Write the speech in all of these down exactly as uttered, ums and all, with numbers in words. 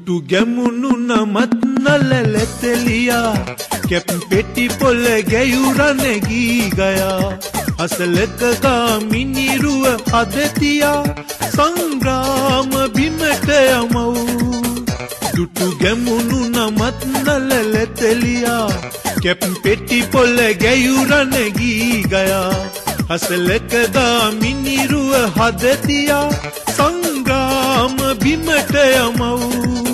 දුටු ගැමුණු නමත් නලලතලියා කැප් පෙටි පොළ ගැයුරන ගී ගයා අසලක ගාමිනිරුව හදතියා සංග්‍රාම බිමට යමව් දුටු ගැමුණු නමත් නලලතලියා කැප් පෙටි පොළ ගැයුරන ගී ගයා අසලක ගාමිනිරුව හදතියා සංග්‍රාම බිමට යමව්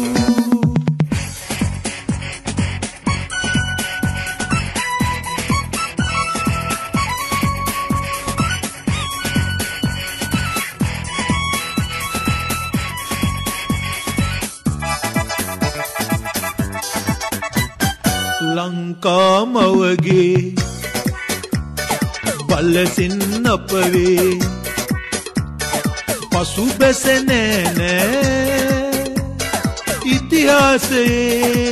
ලංකාමවගේ බලසින් අපවේ පසු බැසෙන්නේ නෑ ඉතිහාසයේ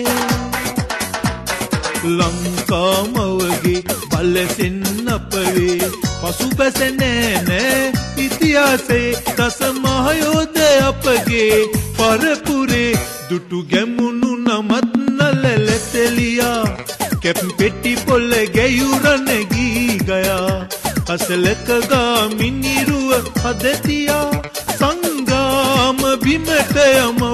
ලංකාමවගේ බලසින් අපවේ පසු බැසෙන්නේ නෑ ඉතිහාසයේ දස මහයෝධ අපගේ පරපුරේ දුටු ගැමුණු නමත් නලලතලියා කැප් පෙටි පොළ ගැයුරන ගී ගයා අසලක ගාමිනිරුව හදතියා සංග්‍රාම බිමට යමව්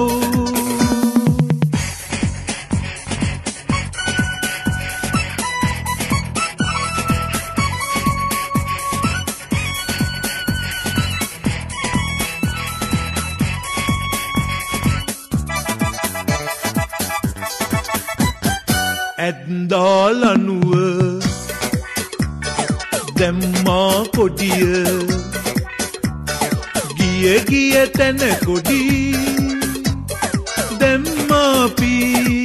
ඇත්දාලනුව දැම්මා කොඩිය ගිය ගිය තැන කොඩි දැම්මාපි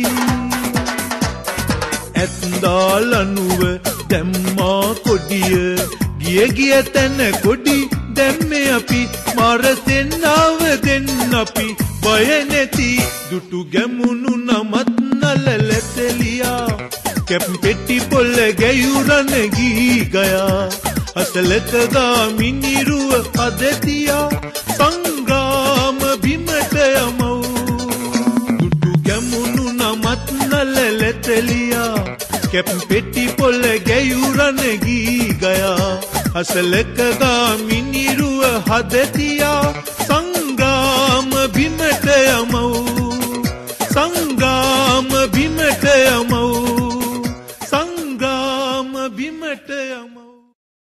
ඇත්දාලනුව දැම්මා කොඩිය ගිය ගිය තැන කොඩි දැම්මේ අපි මරසෙන්නාව දෙන්න අපි බය නැති දුටු ගැමුණු නමත් නලලතලියා කැප් පෙටි පොළ ගැයුරන ගී ගයා අසලක ගාමිනිරුව හදතියා සංග්‍රාම බිමට යමව් දුටු ගැමුණු නමත් නලලතලියා කැප් පෙටි පොළ ගැයුරන ගී ගයා අසලක ගාමිනිරුව හදතියා සංග්‍රාම බිමට යමව් සංග්‍රාම බිමට යමව්